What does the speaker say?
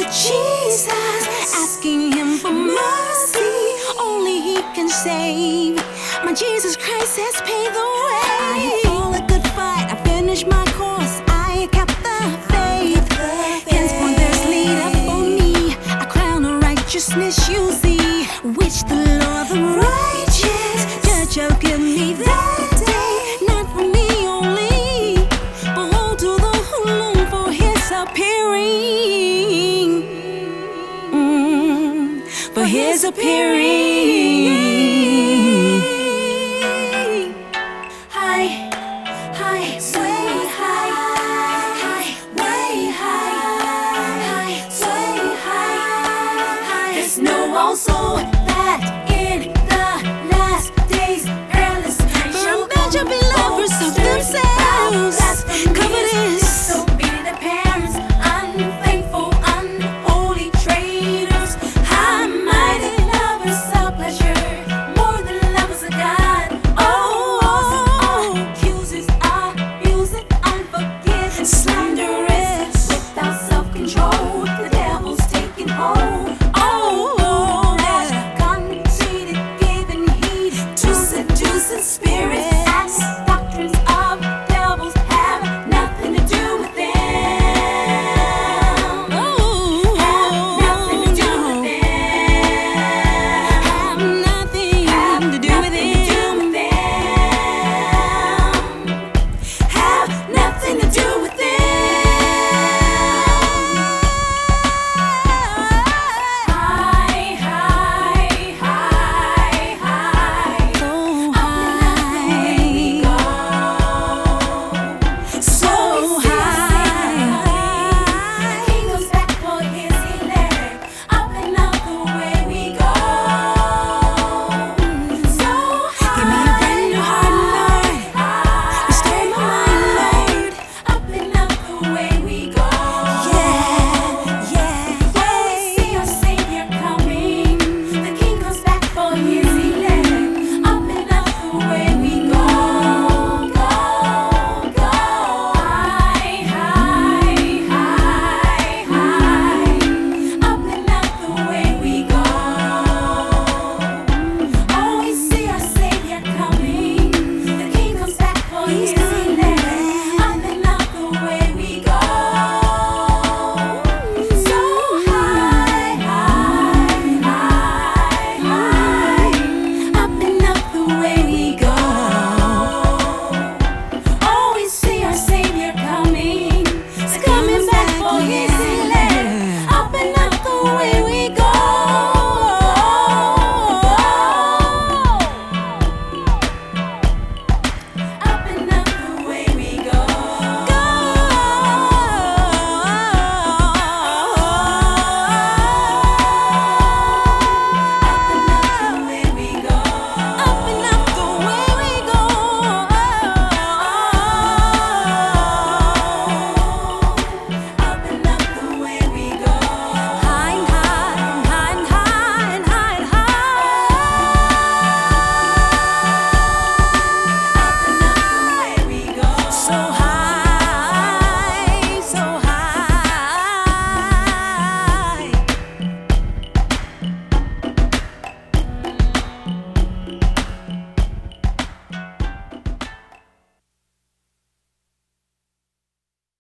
Jesus, asking him for mercy. Only he can save. My Jesus Christ has paved the way. I fought a good fight, I finished my course, I kept the faith. Henceforth there's laid up for me a crown of righteousness, you see, which the Lord the righteous judge shall give me that day. Not for me only, but all to those who long for his appearing. For his appearing. Also, that in the last days, perilous times shall be lovers of themselves.